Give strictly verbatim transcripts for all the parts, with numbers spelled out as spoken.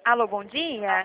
Alô, bom dia.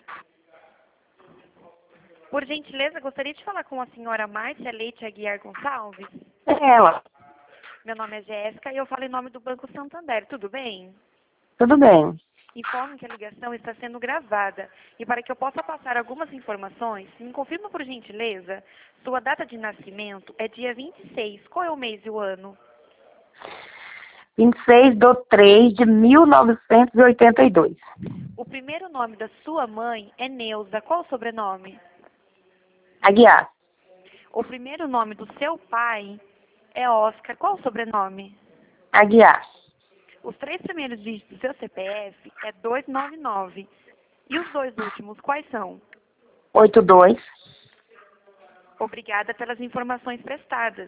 Por gentileza, gostaria de falar com a senhora Márcia Leite Aguiar Gonçalves. É ela. Meu nome é Jéssica e eu falo em nome do Banco Santander. Tudo bem? Tudo bem. Informo que a ligação está sendo gravada. E para que eu possa passar algumas informações, me confirma por gentileza, sua data de nascimento é dia vinte e seis. Qual é o mês e o ano? vinte e seis de três de mil novecentos e oitenta e dois. O primeiro nome da sua mãe é Neuza. Qual o sobrenome? Aguiar. O primeiro nome do seu pai é Oscar. Qual o sobrenome? Aguiar. Os três primeiros dígitos do seu C P F é duzentos e noventa e nove. E os dois últimos, quais são? oitenta e dois. Obrigada pelas informações prestadas.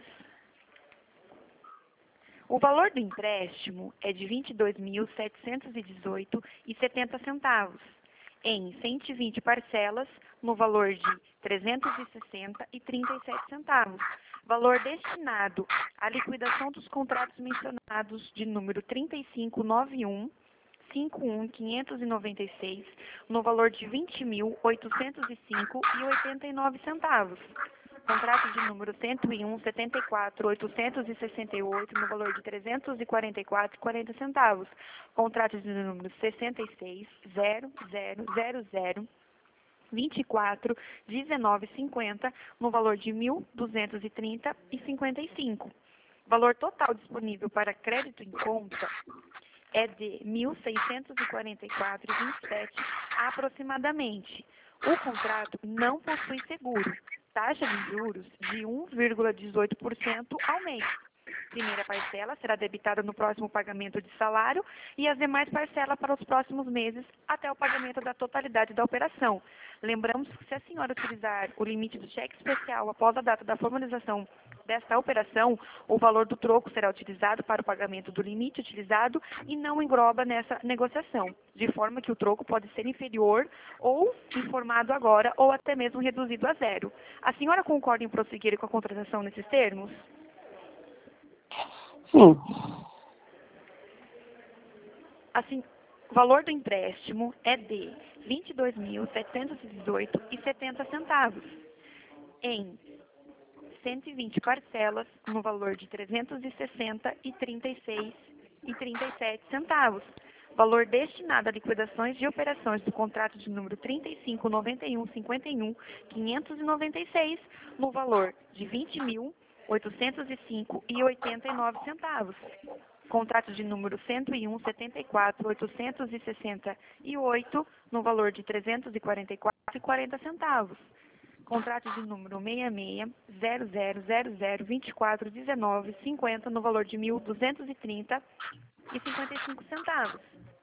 O valor do empréstimo é de vinte e dois mil setecentos e dezoito reais e setenta centavos, em cento e vinte parcelas, no valor de trezentos e sessenta reais e trinta e sete centavos. Valor destinado à liquidação dos contratos mencionados de número trinta e cinco noventa e um, cinquenta e um, quinhentos e noventa e seis, no valor de vinte mil oitocentos e cinco reais e oitenta e nove centavos. Contrato de número cento e um, setenta e quatro, oitocentos e sessenta e oito, no valor de trezentos e quarenta e quatro reais e quarenta centavos. Contrato de número sessenta e seis, zero zero zero zero, vinte e quatro, dezenove, cinquenta, no valor de mil duzentos e trinta reais e cinquenta e cinco. Valor total disponível para crédito em conta é de mil seiscentos e quarenta e quatro reais e vinte e sete centavos aproximadamente. O contrato não possui seguro. Taxa de juros de um vírgula dezoito por cento ao mês. Primeira parcela será debitada no próximo pagamento de salário e as demais parcelas para os próximos meses até o pagamento da totalidade da operação. Lembramos que se a senhora utilizar o limite do cheque especial após a data da formalização desta operação, o valor do troco será utilizado para o pagamento do limite utilizado e não engloba nessa negociação, de forma que o troco pode ser inferior ou informado agora ou até mesmo reduzido a zero. A senhora concorda em prosseguir com a contratação nesses termos? Sim. Assim, o valor do empréstimo é de vinte e dois mil setecentos e dezoito reais e setenta centavos, em cento e vinte parcelas, no valor de trezentos e sessenta reais e trinta e seis e trinta e sete centavos. Valor destinado a liquidações de operações do contrato de número trinta e cinco, noventa e um, cinquenta e um, quinhentos e noventa e seis, no valor de vinte mil oitocentos e cinco reais e oitenta e nove centavos. Contrato de número cento e um, setenta e quatro, oitocentos e sessenta e oito, no valor de trezentos e quarenta e quatro reais e quarenta centavos. Contrato de número seis seis, zero zero zero zero, vinte e quatro, dezenove, cinquenta, no valor de mil duzentos e trinta reais e cinquenta e cinco centavos.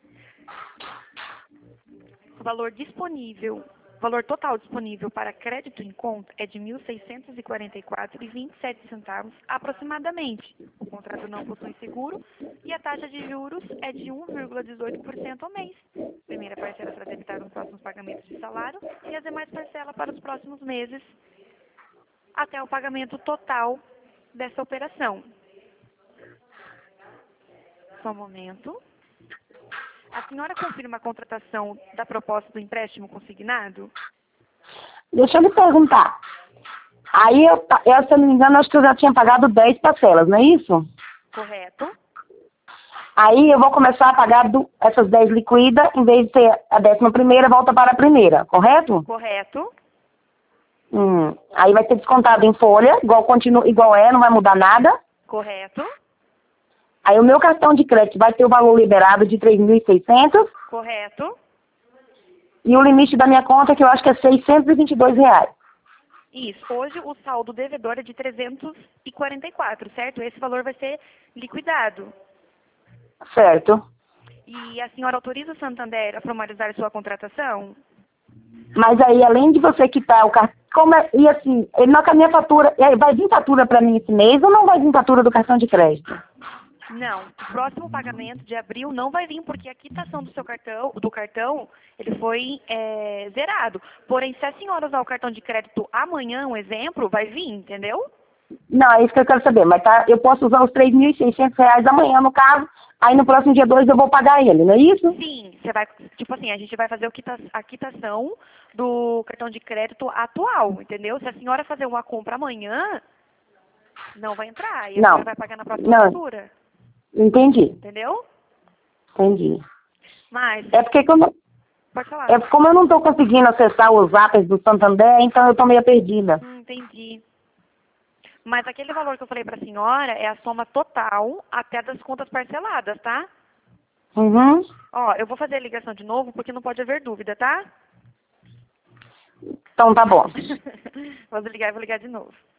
O valor disponível, valor total disponível para crédito em conta é de mil seiscentos e quarenta e quatro reais e vinte e sete centavos aproximadamente. O contrato não possui seguro e a taxa de juros é de um vírgula dezoito por cento ao mês. Primeira parcela será debitada nos próximos pagamentos de salário e as demais parcelas para os próximos meses até o pagamento total dessa operação. Só um momento. A senhora confirma a contratação da proposta do empréstimo consignado? Deixa eu lhe perguntar. Aí, eu, eu, se eu não me engano, acho que eu já tinha pagado dez parcelas, não é isso? Correto. Aí eu vou começar a pagar do, essas dez liquidas, em vez de ser a décima primeira, volta para a primeira, correto? Correto. Hum. Aí vai ser descontado em folha, igual, continua, igual é, não vai mudar nada. Correto. Aí o meu cartão de crédito vai ter o valor liberado de três mil e seiscentos. Correto. E o limite da minha conta, que eu acho que é seiscentos e vinte e dois reais. Isso. Hoje o saldo devedor é de trezentos e quarenta e quatro, certo? Esse valor vai ser liquidado. Certo. E a senhora autoriza o Santander a formalizar sua contratação? Mas aí, além de você quitar o cartão, como é, e assim, ele não, a minha fatura, vai vir fatura para mim esse mês ou não vai vir fatura do cartão de crédito? Não, o próximo pagamento de abril não vai vir, porque a quitação do seu cartão, do cartão, ele foi é, zerado. Porém, se a senhora usar o cartão de crédito amanhã, um exemplo, vai vir, entendeu? Não, é isso que eu quero saber. Mas tá, eu posso usar os três mil e seiscentos reais amanhã, no caso. Aí no próximo dia dois eu vou pagar ele, não é isso? Sim, você vai, tipo assim, a gente vai fazer o quita- a quitação do cartão de crédito atual, entendeu? Se a senhora fazer uma compra amanhã, não vai entrar. E a senhora Não. vai pagar na próxima Não. fatura, Entendi. entendeu? Entendi. Mas, É porque como, pode falar. é como eu não estou conseguindo acessar os apps do Santander, então eu estou meio perdida. Hum, entendi. Mas aquele valor que eu falei para a senhora é a soma total até das contas parceladas, tá? Uhum. Ó, eu vou fazer a ligação de novo porque não pode haver dúvida, tá? Então tá bom. Vou ligar e vou ligar de novo.